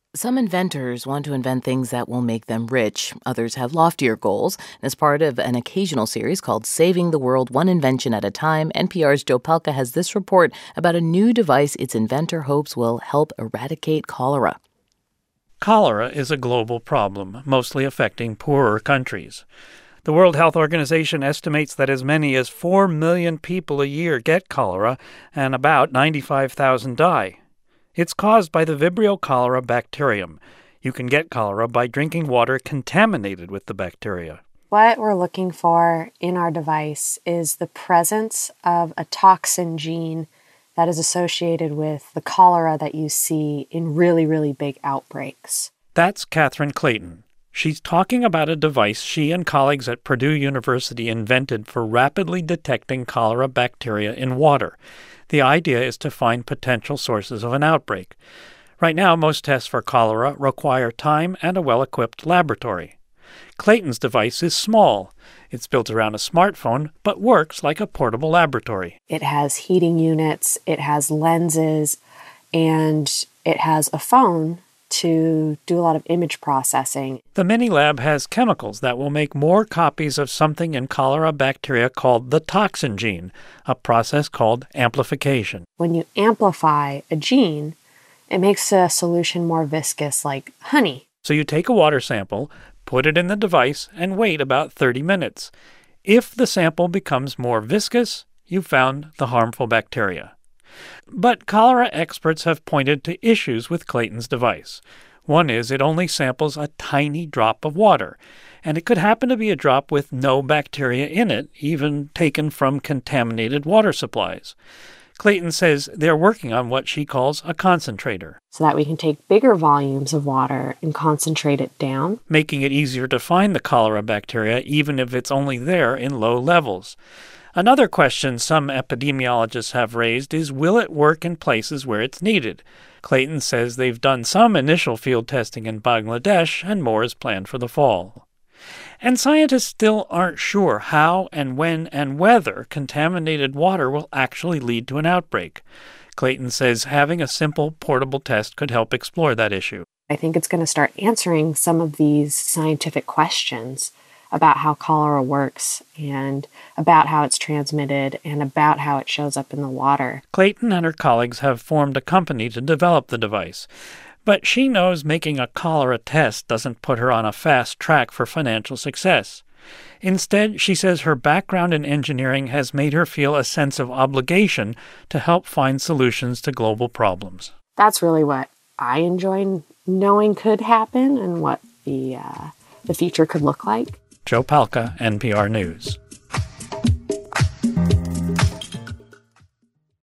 Some inventors want to invent things that will make them rich. Others have loftier goals. As part of an occasional series called Saving the World One Invention at a Time, NPR's Joe Palca has this report about a new device its inventor hopes will help eradicate cholera. Cholera is a global problem, mostly affecting poorer countries. The World Health Organization estimates that as many as 4 million people a year get cholera and about 95,000 die. It's caused by the Vibrio cholera bacterium. You can get cholera by drinking water contaminated with the bacteria. What we're looking for in our device is the presence of a toxin gene that is associated with the cholera that you see in really, really big outbreaks. That's Catherine Clayton. She's talking about a device she and colleagues at Purdue University invented for rapidly detecting cholera bacteria in water. The idea is to find potential sources of an outbreak. Right now, most tests for cholera require time and a well-equipped laboratory. Clayton's device is small. It's built around a smartphone, but works like a portable laboratory. It has heating units, it has lenses, and it has a phone to do a lot of image processing. The mini lab has chemicals that will make more copies of something in cholera bacteria called the toxin gene, a process called amplification. When you amplify a gene, it makes a solution more viscous, like honey. So you take a water sample, put it in the device, and wait about 30 minutes. If the sample becomes more viscous, you've found the harmful bacteria. But cholera experts have pointed to issues with Clayton's device. One is it only samples a tiny drop of water, and it could happen to be a drop with no bacteria in it, even taken from contaminated water supplies. Clayton says they're working on what she calls a concentrator, so that we can take bigger volumes of water and concentrate it down, making it easier to find the cholera bacteria even if it's only there in low levels. Another question some epidemiologists have raised is, will it work in places where it's needed? Clayton says they've done some initial field testing in Bangladesh, and more is planned for the fall. And scientists still aren't sure how and when and whether contaminated water will actually lead to an outbreak. Clayton says having a simple portable test could help explore that issue. I think it's going to start answering some of these scientific questions about how cholera works and about how it's transmitted and about how it shows up in the water. Clayton and her colleagues have formed a company to develop the device, but she knows making a cholera test doesn't put her on a fast track for financial success. Instead, she says her background in engineering has made her feel a sense of obligation to help find solutions to global problems. That's really what I enjoy knowing could happen and what the future could look like. Joe Palca, NPR News.